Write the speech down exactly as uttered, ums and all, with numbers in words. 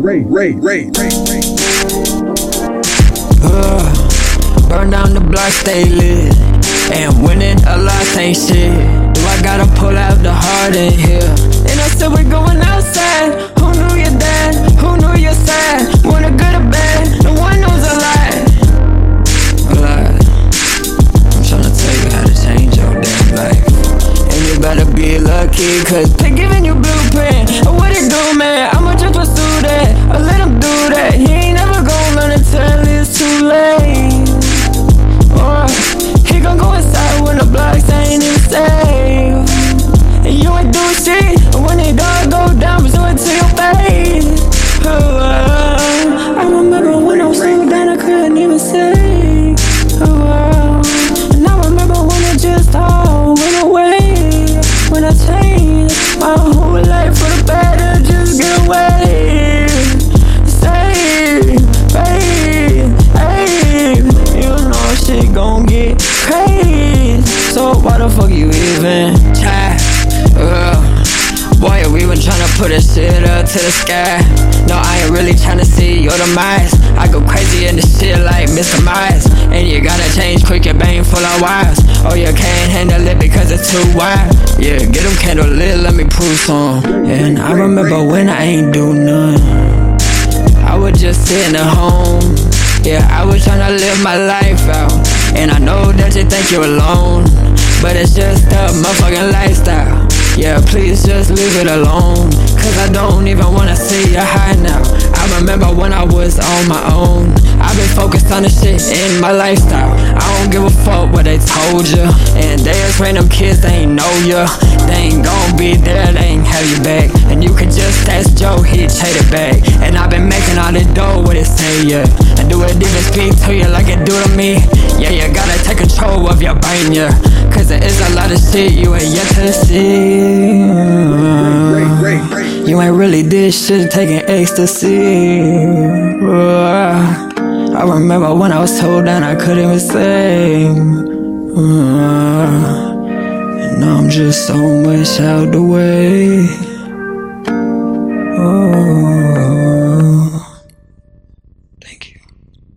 Ray, Ray, Ray, Ray. Uh, burn down the block, stay lit. And winning a lot ain't shit. Do I gotta pull out the heart in here? And I said we're going outside. Who knew your dad? Who knew your side? Wanna good or bad? No one knows a lie. A lie. I'm tryna tell you how to change your damn life. And you better be lucky, cause they giving you blueprint. Or what it do, man? I'ma just pursue that. Or let him do that. He ain't never gonna learn until it's too late. Or he gon' go inside when the blocks ain't even safe. And you ain't do shit. And when they dog go down, pursue it to your face. Oh, uh, I remember when I was so down I couldn't even say. Oh, uh, and I remember when it just all went away. When I changed my whole life for the better, just get away. Save, babe, hey, you know shit gon' get crazy. So why the fuck you even try? Uh, boy, we been tryna put this shit up to the sky. No, I ain't really tryna see your demise. I go crazy in this shit like Mister Myers. And you gotta change quick, your bang full of wires. Oh, you can't handle it because it's too wide. Yeah, get them candle lit, let me prove some. And I remember when I ain't do none. I was just sitting at home. Yeah, I was tryna live my life out. And I know that you think you're alone, but it's just a motherfucking lifestyle. Yeah, please just leave it alone, cause I don't even wanna see you high now. I remember when I was on my own. I've been focused on the shit in my lifestyle. I don't give a fuck what they told you. And they just random kids, they ain't know you. They ain't gon' be there, they ain't have you back. And you could just ask Joe, he'd trade it back. And I've been making all the dough, what it say, yeah. And do it even speak to you like it do to me? Yeah, you gotta take control of your brain, yeah. Cause there is a lot of shit you ain't yet to see. You ain't really did shit, taking ecstasy. Uh, I remember when I was so down I couldn't even say. Uh, and now I'm just so much out the way. Oh.